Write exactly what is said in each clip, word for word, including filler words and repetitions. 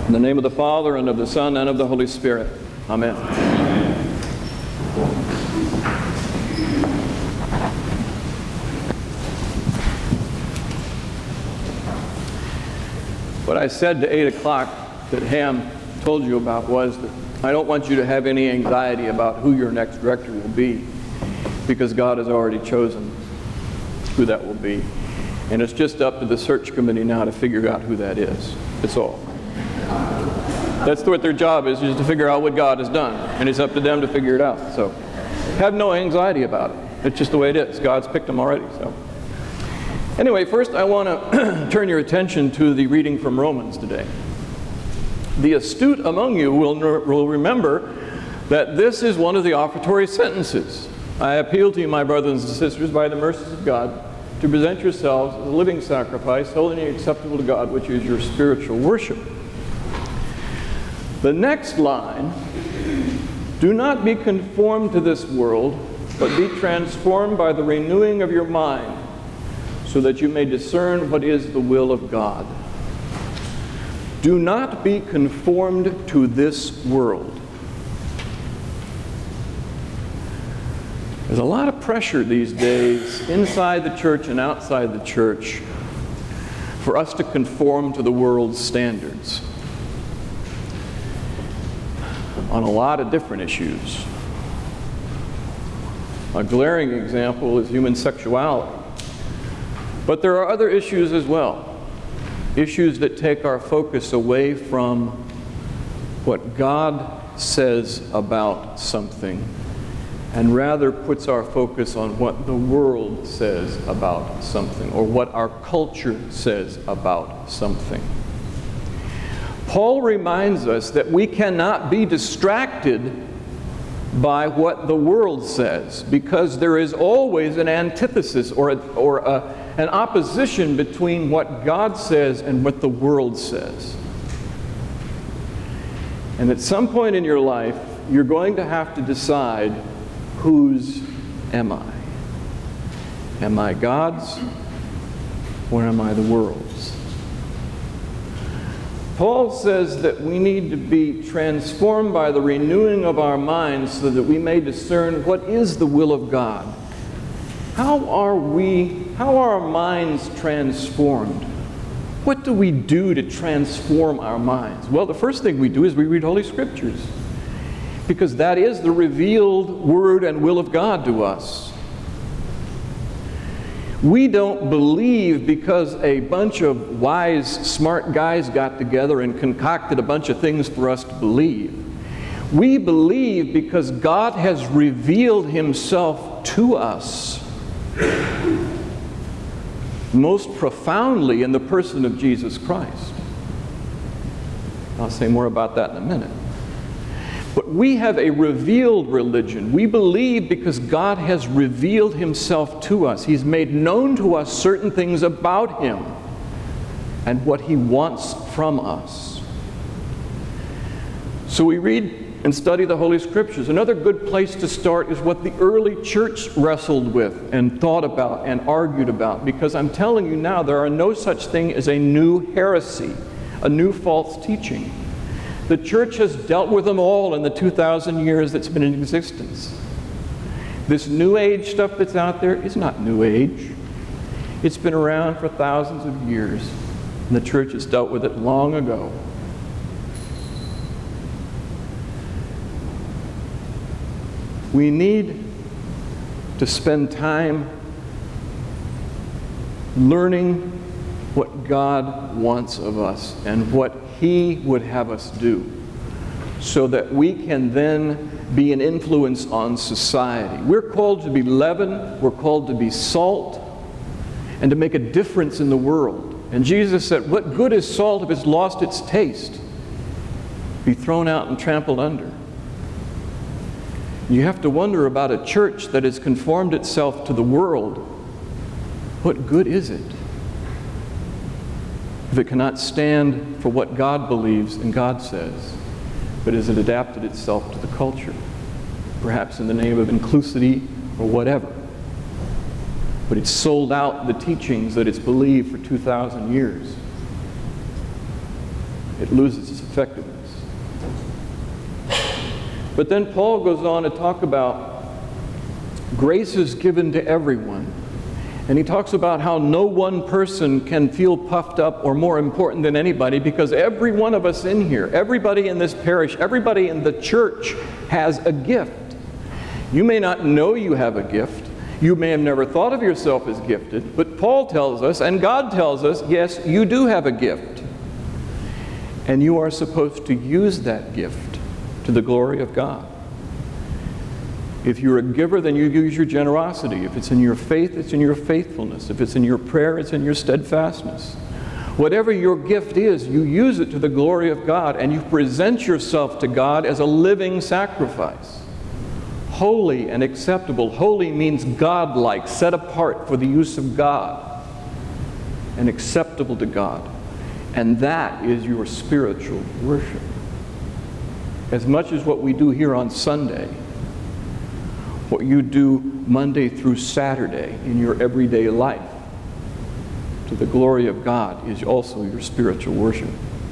In the name of the Father, and of the Son, and of the Holy Spirit. Amen. What I said to eight o'clock that Ham told you about was that I don't want you to have any anxiety about who your next director will be, because God has already chosen who that will be. And it's just up to the search committee now to figure out who that is. That's all. That's what their job is, is to figure out what God has done. And it's up to them to figure it out. So have no anxiety about it. It's just the way it is. God's picked them already. So anyway, first I want to turn your attention to the reading from Romans today. The astute among you will, will remember that this is one of the offertory sentences. I appeal to you, my brothers and sisters, by the mercies of God, to present yourselves as a living sacrifice, holy and acceptable to God, which is your spiritual worship. The next line, do not be conformed to this world, but be transformed by the renewing of your mind, so that you may discern what is the will of God. Do not be conformed to this world. There's a lot of pressure these days, inside the church and outside the church, for us to conform to the world's standards on a lot of different issues. A glaring example is human sexuality. But there are other issues as well. Issues that take our focus away from what God says about something, and rather puts our focus on what the world says about something, or what our culture says about something. Paul reminds us that we cannot be distracted by what the world says, because there is always an antithesis or, a, or a, an opposition between what God says and what the world says. And at some point in your life, you're going to have to decide, whose am I? Am I God's, or am I the world's? Paul says that we need to be transformed by the renewing of our minds so that we may discern what is the will of God. How are we, how are our minds transformed? What do we do to transform our minds? Well, the first thing we do is we read Holy Scriptures, because that is the revealed Word and will of God to us. We don't believe because a bunch of wise, smart guys got together and concocted a bunch of things for us to believe. We believe because God has revealed Himself to us most profoundly in the person of Jesus Christ. I'll say more about that in a minute. But we have a revealed religion. We believe because God has revealed Himself to us. He's made known to us certain things about Him and what He wants from us. So we read and study the Holy Scriptures. Another good place to start is what the early church wrestled with and thought about and argued about, because I'm telling you now, there are no such thing as a new heresy, a new false teaching. The church has dealt with them all in the two thousand years that's been in existence. This New Age stuff that's out there is not New Age. It's been around for thousands of years, and the church has dealt with it long ago. We need to spend time learning what God wants of us and what He would have us do, so that we can then be an influence on society. We're called to be leaven, we're called to be salt, and to make a difference in the world. And Jesus said, what good is salt if it's lost its taste? Be thrown out and trampled under. You have to wonder about a church that has conformed itself to the world. What good is it if it cannot stand for what God believes and God says, but has it adapted itself to the culture, perhaps in the name of inclusivity or whatever? But it's sold out the teachings that it's believed for two thousand years. It loses its effectiveness. But then Paul goes on to talk about grace is given to everyone. And he talks about how no one person can feel puffed up or more important than anybody, because every one of us in here, everybody in this parish, everybody in the church has a gift. You may not know you have a gift. You may have never thought of yourself as gifted, but Paul tells us, and God tells us, yes, you do have a gift. And you are supposed to use that gift to the glory of God. If you're a giver, then you use your generosity. If it's in your faith, it's in your faithfulness. If it's in your prayer, it's in your steadfastness. Whatever your gift is, you use it to the glory of God, and you present yourself to God as a living sacrifice. Holy and acceptable. Holy means God-like, set apart for the use of God, and acceptable to God. And that is your spiritual worship. As much as what we do here on Sunday, what you do Monday through Saturday in your everyday life to the glory of God is also your spiritual worship.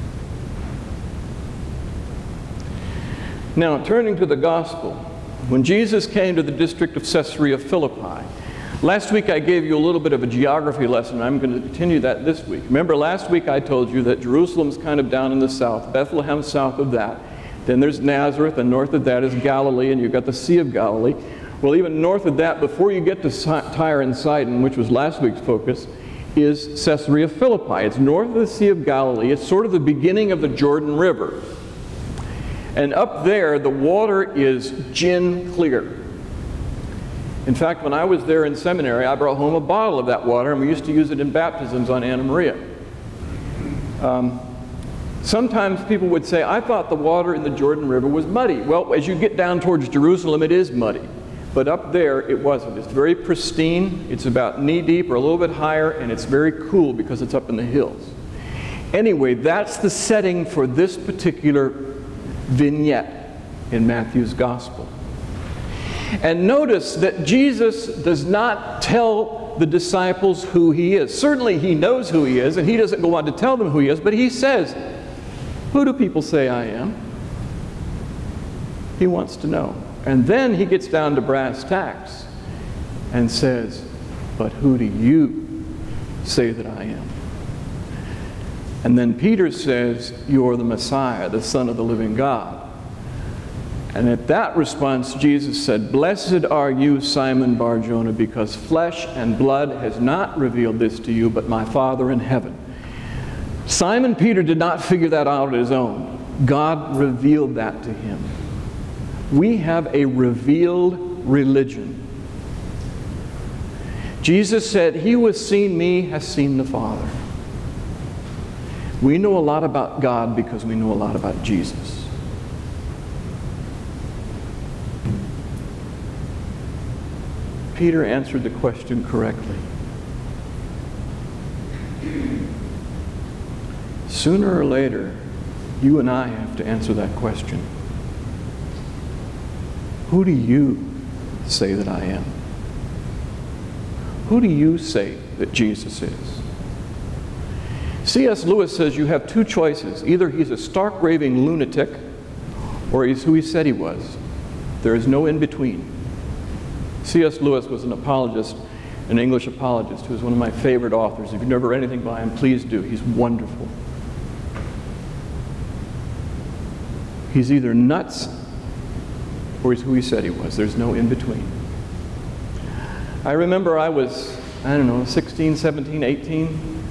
Now, turning to the gospel, when Jesus came to the district of Caesarea Philippi, last week I gave you a little bit of a geography lesson. I'm going to continue that this week. Remember, last week I told you that Jerusalem's kind of down in the south, Bethlehem south of that. Then there's Nazareth, and north of that is Galilee, and you've got the Sea of Galilee. Well, even north of that, before you get to Tyre and Sidon, which was last week's focus, is Caesarea Philippi. It's north of the Sea of Galilee. It's sort of the beginning of the Jordan River. And up there, the water is gin clear. In fact, when I was there in seminary, I brought home a bottle of that water, and we used to use it in baptisms on Anna Maria. Um, sometimes people would say, I thought the water in the Jordan River was muddy. Well, as you get down towards Jerusalem, it is muddy. But up there, it wasn't. It's very pristine. It's about knee-deep or a little bit higher, and it's very cool because it's up in the hills. Anyway, that's the setting for this particular vignette in Matthew's Gospel. And notice that Jesus does not tell the disciples who he is. Certainly he knows who he is, and he doesn't go on to tell them who he is, but he says, who do people say I am? He wants to know. And then he gets down to brass tacks and says, but who do you say that I am? And then Peter says, you're the Messiah, the Son of the living God. And at that response, Jesus said, blessed are you, Simon Bar-Jonah, because flesh and blood has not revealed this to you, but my Father in heaven. Simon Peter did not figure that out on his own. God revealed that to him. We have a revealed religion. Jesus said, he who has seen me has seen the Father. We know a lot about God because we know a lot about Jesus. Peter answered the question correctly. Sooner or later, you and I have to answer that question. Who do you say that I am? Who do you say that Jesus is? C S Lewis says you have two choices. Either he's a stark raving lunatic, or he's who he said he was. There is no in between. C S Lewis was an apologist, an English apologist, who is one of my favorite authors. If you've never read anything by him, please do. He's wonderful. He's either nuts or he's who he said he was. There's no in between. I remember I was, I don't know, sixteen, seventeen, eighteen,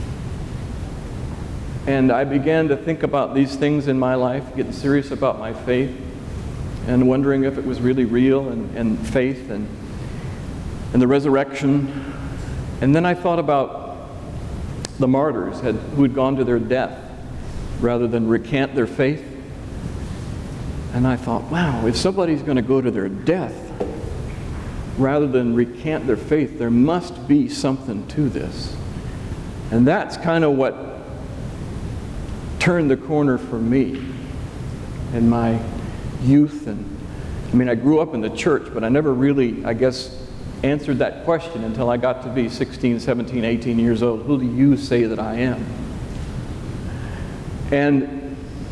and I began to think about these things in my life, getting serious about my faith, and wondering if it was really real, and, and faith, and, and the resurrection. And then I thought about the martyrs had, who had gone to their death rather than recant their faith. And I thought, wow, if somebody's going to go to their death rather than recant their faith, there must be something to this. And that's kind of what turned the corner for me in my youth. And I mean, I grew up in the church, but I never really, I guess, answered that question until I got to be sixteen, seventeen, eighteen years old. Who do you say that I am? And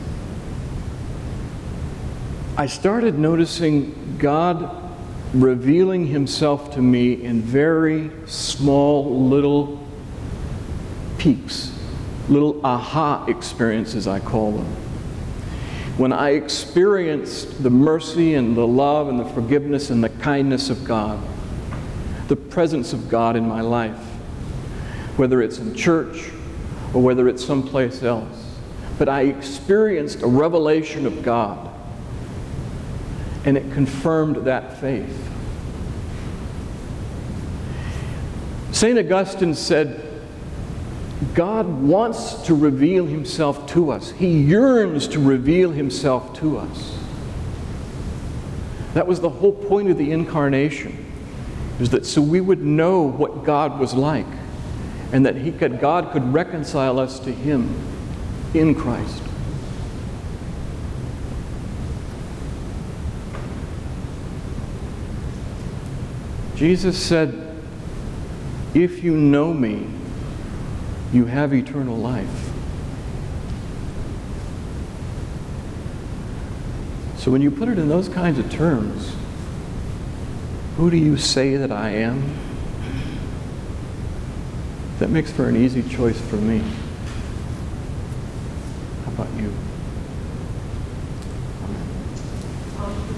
I started noticing God revealing himself to me in very small little peaks, little aha experiences, I call them. When I experienced the mercy and the love and the forgiveness and the kindness of God, the presence of God in my life, whether it's in church or whether it's someplace else. But I experienced a revelation of God, and it confirmed that faith. Saint Augustine said, God wants to reveal himself to us. He yearns to reveal himself to us. That was the whole point of the incarnation, is that so we would know what God was like, and that he could, God could reconcile us to him in Christ. Jesus said, if you know me, you have eternal life. So when you put it in those kinds of terms, who do you say that I am? That makes for an easy choice for me. How about you?